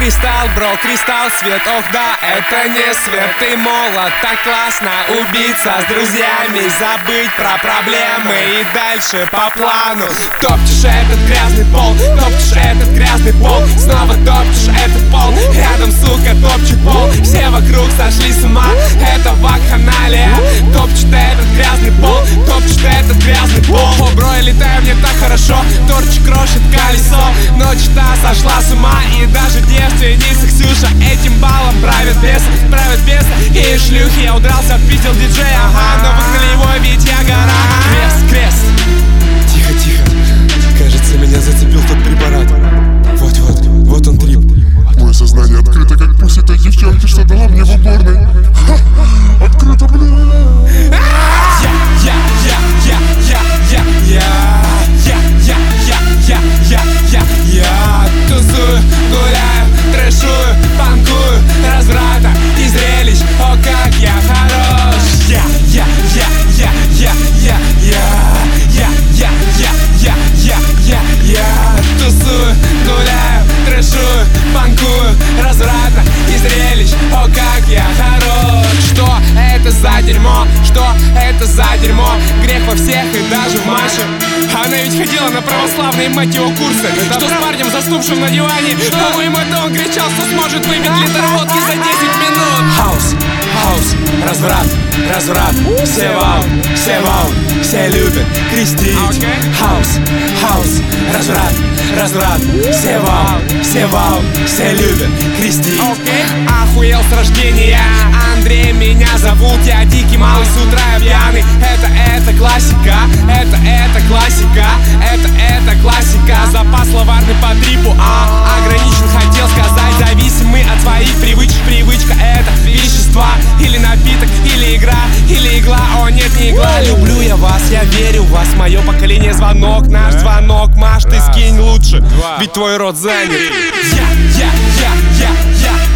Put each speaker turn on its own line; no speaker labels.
Кристалл, бро, кристалл, свет, ох да, это не свет. Ты молод, так классно, убиться с друзьями, забыть про проблемы и дальше по плану. Топчешь этот грязный пол, топчешь этот грязный пол, снова топчешь этот пол, рядом, сука, топчет пол. Все вокруг сошли с ума, это вакханалия. Топчет этот грязный пол, топчет этот грязный пол. О, бро, я летаю, мне так хорошо, торч крошит колесо. Ночь-то сошла с ума, и даже девственница Ксюша этим баллом правит бес, правит бес. И шлюхи, я удрался, отпиздил диджея, ага, но выгнали его, ведь я гора. Крест, крест. Тихо, тихо, кажется, меня зацепил тот препарат. Вот он трип.
Мое сознание открыто, как пусть этой девчонки, что дала мне в уборной. Открыто, блин.
Я тусую, гуляю, трэшую, панкую, разврата и зрелищ, о, как я хорош. Я тусую, гуляю, трэшую, панкую, разврата и зрелищ, о, как я хорош. Что это за дерьмо? Что это за дерьмо? Грех во всех и даже в Маше. Она ведь ходила на православные, мать его, курсы. Что с парнем, заснувшим на диване? По-моему, это он кричал, что сможет выпить литр водки за 10 минут. Хаус, хаус, разврат, разврат. Все вау, все любят крестить. Хаус, хаус, разврат, разврат. Все вау, все любят крестить. Охуел с рождения, Андрей меня зовут. Я дикий малый, с утра я пьяный. Это классика, это классика, это классика. Запас словарный по трипу, ограничен, хотел сказать. Зависимый от своих привычек. Привычка это вещества, или напиток, или игра, или игла. О нет, не игла. Люблю я вас, я верю в вас. Мое поколение звонок, наш звонок. Маш, ты скинь лучше, ведь твой рот занят. Я